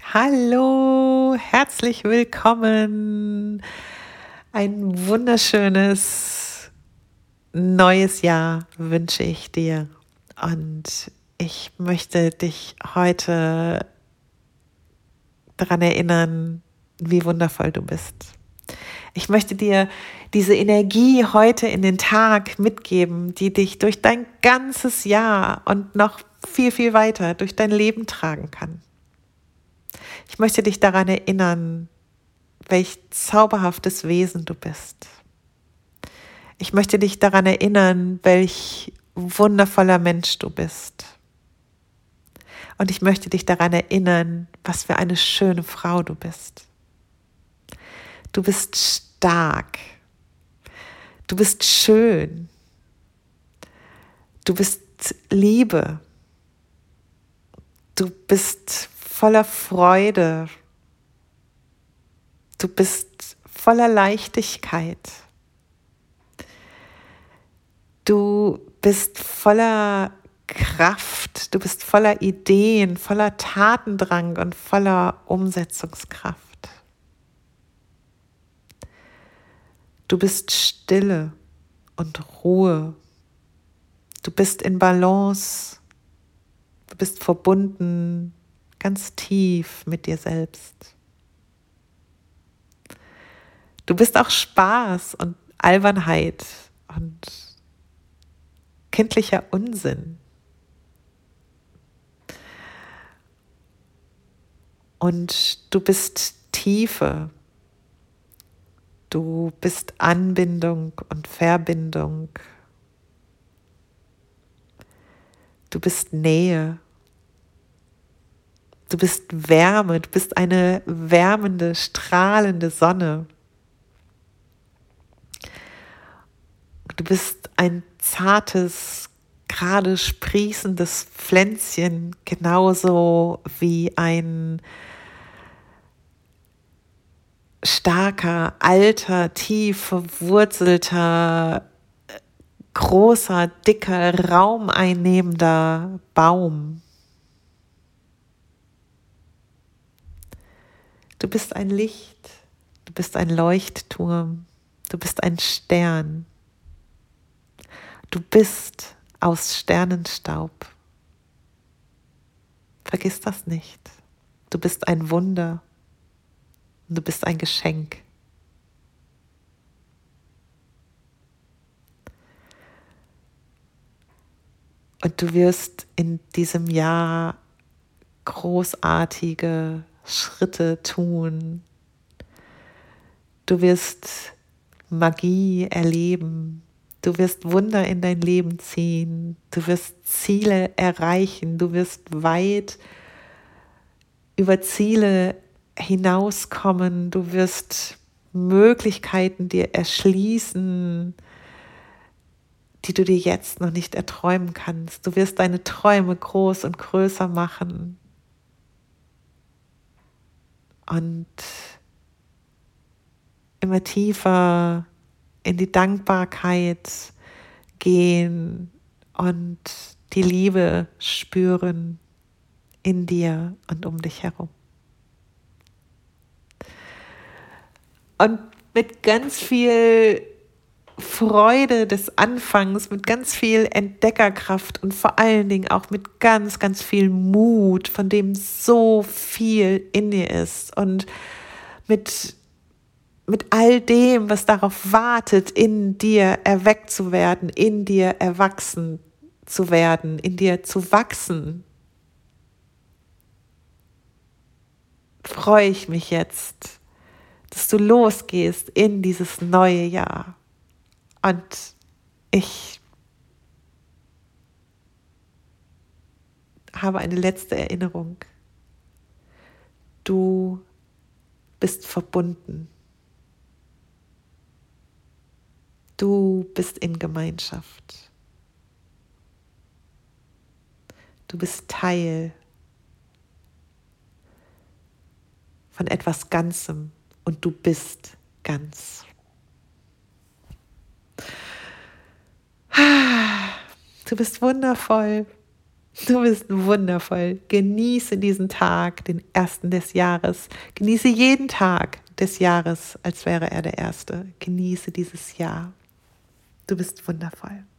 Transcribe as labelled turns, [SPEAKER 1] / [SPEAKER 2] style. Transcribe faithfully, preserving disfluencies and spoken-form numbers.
[SPEAKER 1] Hallo, herzlich willkommen. Ein wunderschönes neues Jahr wünsche ich dir. Und ich möchte dich heute daran erinnern, wie wundervoll du bist. Ich möchte dir diese Energie heute in den Tag mitgeben, die dich durch dein ganzes Jahr und noch viel, viel weiter durch dein Leben tragen kann. Ich möchte dich daran erinnern, welch zauberhaftes Wesen du bist. Ich möchte dich daran erinnern, welch wundervoller Mensch du bist. Und ich möchte dich daran erinnern, was für eine schöne Frau du bist. Du bist stark. Du bist schön. Du bist Liebe. Du bist voller Freude. Du bist voller Leichtigkeit. Du bist voller Kraft. Du bist voller Ideen, voller Tatendrang und voller Umsetzungskraft. Du bist Stille und Ruhe. Du bist in Balance. Du bist verbunden ganz tief mit dir selbst. Du bist auch Spaß und Albernheit und kindlicher Unsinn. Und du bist Tiefe. Du bist Anbindung und Verbindung. Du bist Nähe. Du bist Wärme. Du bist eine wärmende, strahlende Sonne. Du bist ein zartes, gerade sprießendes Pflänzchen, genauso wie ein starker, alter, tief verwurzelter, großer, dicker, raumeinnehmender Baum. Du bist ein Licht, du bist ein Leuchtturm, du bist ein Stern. Du bist aus Sternenstaub. Vergiss das nicht. Du bist ein Wunder. Du bist ein Geschenk. Und du wirst in diesem Jahr großartige Schritte tun. Du wirst Magie erleben. Du wirst Wunder in dein Leben ziehen. Du wirst Ziele erreichen. Du wirst weit über Ziele hinauskommen. Du wirst Möglichkeiten dir erschließen, die du dir jetzt noch nicht erträumen kannst. Du wirst deine Träume groß und größer machen. Und immer tiefer in die Dankbarkeit gehen und die Liebe spüren in dir und um dich herum. Und mit ganz viel Freude des Anfangs, mit ganz viel Entdeckerkraft und vor allen Dingen auch mit ganz, ganz viel Mut, von dem so viel in dir ist und mit mit all dem, was darauf wartet, in dir erweckt zu werden, in dir erwachsen zu werden, in dir zu wachsen, freue ich mich jetzt, dass du losgehst in dieses neue Jahr. Und ich habe eine letzte Erinnerung. Du bist verbunden. Du bist in Gemeinschaft. Du bist Teil von etwas Ganzem und du bist ganz. Du bist wundervoll. Du bist wundervoll. Genieße diesen Tag, den ersten des Jahres. Genieße jeden Tag des Jahres, als wäre er der erste. Genieße dieses Jahr. Du bist wundervoll.